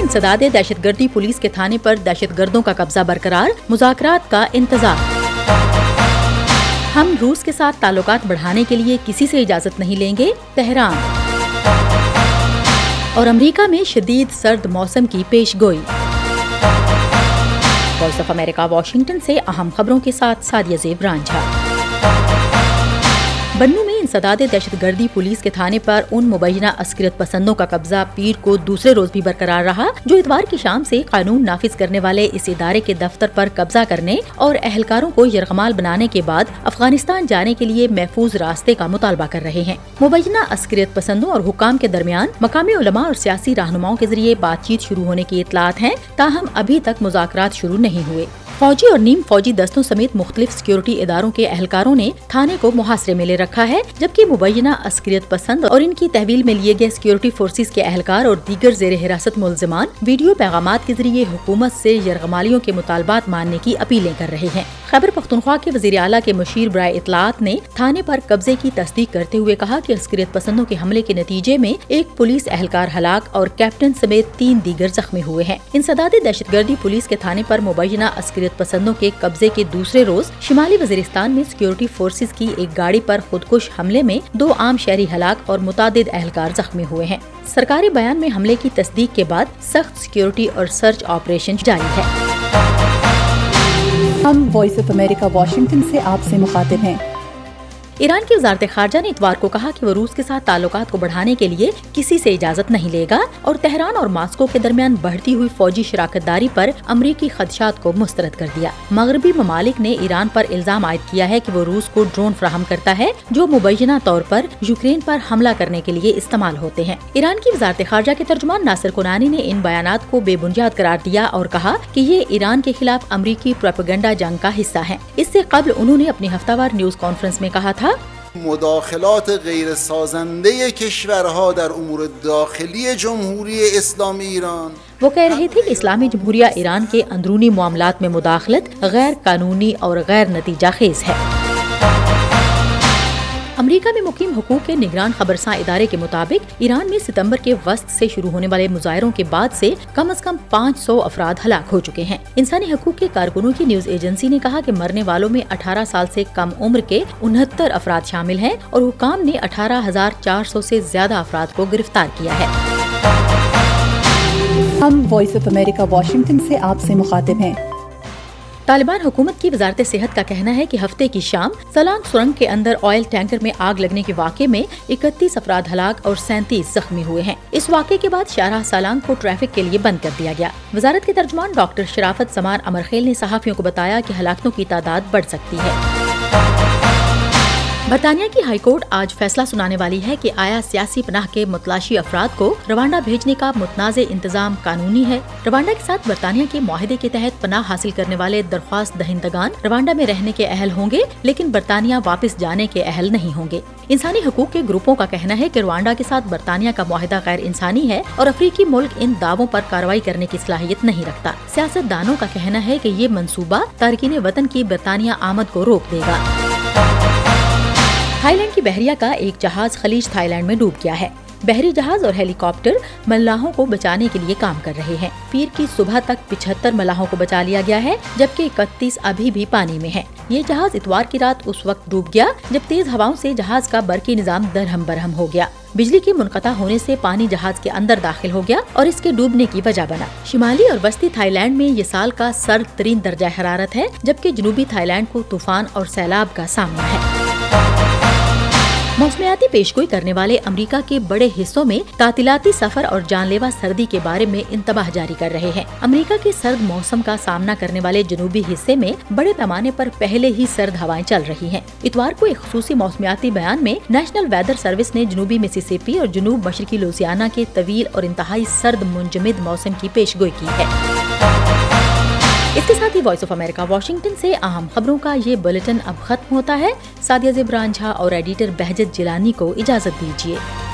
इंसदाद दहशत गर्दी, पुलिस के थाने पर दहशत गर्दों का कब्जा बरकरार, मुज़ाकरात का इंतजार। हम रूस के साथ ताल्लुकात बढ़ाने के लिए किसी से इजाजत नहीं लेंगे, तेहरान। और अमेरिका में शदीद सर्द मौसम की पेशगोई। वॉइस ऑफ अमेरिका वाशिंगटन से अहम खबरों के साथ सादिया ज़ेब रांझा। बन्नू में इंसदाद दहशत गर्दी, पुलिस के थाने पर उन मुबैना अस्करियत पसंदों का कब्जा पीर को दूसरे रोज भी बरकरार रहा जो इतवार की शाम से कानून नाफिज करने वाले इस इदारे के दफ्तर पर कब्जा करने और एहलकारों को यरगमाल बनाने के बाद अफगानिस्तान जाने के लिए महफूज रास्ते का मुतालबा कर रहे हैं। मुबैना अस्करियत पसंदों और हुक्काम के दरमियान मकामी उलमा और सियासी रहनुमाओं के जरिए बातचीत शुरू होने की इत्तलात हैं, ताहम अभी तक मुज़ाकरात शुरू नहीं हुए। फौजी और नीम फौजी दस्तों समेत मुख्तलिफ सिक्योरिटी इदारों के एहलकारों ने थाने को मुहासरे में ले रखा है, जबकि मुबैना अस्करियत पसंद और इनकी तहवील में लिए गए सिक्योरिटी फोर्सेस के एहलकार और दीगर जेर हिरासत मुल्जिमान वीडियो पैगामात के जरिए हुकूमत से यरगमालियों के मुतालबात मानने की अपीलें कर रहे हैं। खैबर पख्तूनख्वा के वज़ीर आला के मुशीर बराए इत्तलात ने थाने पर कब्जे की तस्दीक करते हुए कहा कि अस्करियत पसंदों के हमले के नतीजे में एक पुलिस एहलकार हलाक और कैप्टन समेत 3 दीगर जख्मी हुए हैं। इंसदाद दहशत गर्दी, पुलिस के थाने पर मुबैना अस्करियत पसंदों के कब्जे के दूसरे रोज शिमाली वजीरिस्तान में सिक्योरिटी फोर्सेस की एक गाड़ी पर खुदकुश हमले में 2 आम शहरी हलाक और मुतादिद एहलकार जख्मी हुए हैं। सरकारी बयान में हमले की तस्दीक के बाद सख्त सिक्योरिटी और सर्च ऑपरेशन जारी है। हम वॉइस ऑफ अमेरिका वाशिंगटन से आपसे मुखातिब हैं। ईरान की वज़ारत ख़ारजा ने इतवार को कहा कि वो रूस के साथ ताल्लुकात को बढ़ाने के लिए किसी से इजाजत नहीं लेगा और तेहरान और मास्को के दरमियान बढ़ती हुई फौजी शराकतदारी पर अमरीकी खदशात को मुस्तरद कर दिया। मगरबी ममालिक ने ईरान पर इल्जाम आयद किया है कि वो रूस को ड्रोन फराहम करता है जो मुबैना तौर पर यूक्रेन पर हमला करने के लिए इस्तेमाल होते हैं। ईरान की वज़ारत ख़ारजा के तर्जुमान नासिर कुनानी ने इन बयानात को बेबुनियाद करार दिया और कहा कि ये ईरान के खिलाफ अमरीकी प्रोपेगेंडा जंग का हिस्सा है। इससे कबल उन्होंने अपनी हफ्तावार न्यूज कॉन्फ्रेंस में कहा था, مداخلات غیر سازنده کشورها در امور داخلی جمهوری اسلامی ایران وہ کہہ رہے تھے کہ اسلامی جمہوریہ ایران کے اندرونی معاملات میں مداخلت غیر قانونی اور غیر نتیجہ خیز ہے۔ امریکہ میں مقیم حقوق کے نگران خبرساں ادارے کے مطابق ایران میں ستمبر کے وسط سے شروع ہونے والے مظاہروں کے بعد سے کم از کم 500 افراد ہلاک ہو چکے ہیں۔ انسانی حقوق کے کارکنوں کی نیوز ایجنسی نے کہا کہ مرنے والوں میں 18 سال سے کم عمر کے 69 افراد شامل ہیں اور حکام نے 18,400 سے زیادہ افراد کو گرفتار کیا ہے۔ ہم وائس آف امریکہ واشنگٹن سے آپ سے مخاطب ہیں۔ طالبان حکومت کی وزارت صحت کا کہنا ہے کہ ہفتے کی شام سلانگ سرنگ کے اندر آئل ٹینکر میں آگ لگنے کے واقعے میں 31 افراد ہلاک اور 37 زخمی ہوئے ہیں۔ اس واقعے کے بعد شاہراہ سالانگ کو ٹریفک کے لیے بند کر دیا گیا۔ وزارت کے ترجمان ڈاکٹر شرافت زمان امرخیل نے صحافیوں کو بتایا کہ ہلاکتوں کی تعداد بڑھ سکتی ہے۔ برطانیہ کی ہائی کورٹ آج فیصلہ سنانے والی ہے کہ آیا سیاسی پناہ کے متلاشی افراد کو روانڈا بھیجنے کا متنازع انتظام قانونی ہے۔ روانڈا کے ساتھ برطانیہ کے معاہدے کے تحت پناہ حاصل کرنے والے درخواست دہندگان روانڈا میں رہنے کے اہل ہوں گے، لیکن برطانیہ واپس جانے کے اہل نہیں ہوں گے۔ انسانی حقوق کے گروپوں کا کہنا ہے کہ روانڈا کے ساتھ برطانیہ کا معاہدہ غیر انسانی ہے اور افریقی ملک ان دعووں پر کارروائی کرنے کی صلاحیت نہیں رکھتا۔ سیاست دانوں کا کہنا ہے کہ یہ منصوبہ تارکین وطن کی برطانیہ آمد کو روک دے گا۔ تھائی لینڈ کی بحریہ کا ایک جہاز خلیج تھائی لینڈ میں ڈوب گیا ہے۔ بحری جہاز اور ہیلی کاپٹر ملاحوں کو بچانے کے لیے کام کر رہے ہیں۔ پیر کی صبح تک 75 ملاحوں کو بچا لیا گیا ہے، جبکہ 31 ابھی بھی پانی میں ہیں۔ یہ جہاز اتوار کی رات اس وقت ڈوب گیا جب تیز ہواؤں سے جہاز کا برقی نظام درہم برہم ہو گیا۔ بجلی کے منقطع ہونے سے پانی جہاز کے اندر داخل ہو گیا اور اس کے ڈوبنے کی وجہ بنا۔ شمالی اور وسطی تھائی لینڈ میں یہ سال کا سرد ترین درجہ حرارت ہے، جبکہ جنوبی تھائی لینڈ کو طوفان اور سیلاب کا سامنا ہے۔ موسمیاتی پیشگوئی کرنے والے امریکہ کے بڑے حصوں میں تعطیلاتی سفر اور جان لیوا سردی کے بارے میں انتباہ جاری کر رہے ہیں۔ امریکہ کے سرد موسم کا سامنا کرنے والے جنوبی حصے میں بڑے پیمانے پر پہلے ہی سرد ہوائیں چل رہی ہیں۔ اتوار کو ایک خصوصی موسمیاتی بیان میں نیشنل ویدر سروس نے جنوبی مسیسپی اور جنوب مشرقی لوزیانا کے طویل اور انتہائی سرد منجمد موسم کی پیشگوئی کی ہے۔ اس کے ساتھ ہی وائس آف امریکہ واشنگٹن سے اہم خبروں کا یہ بلیٹن اب ختم ہوتا ہے۔ سادیہ زیب رانجھا اور ایڈیٹر بہجت جیلانی کو اجازت دیجیے۔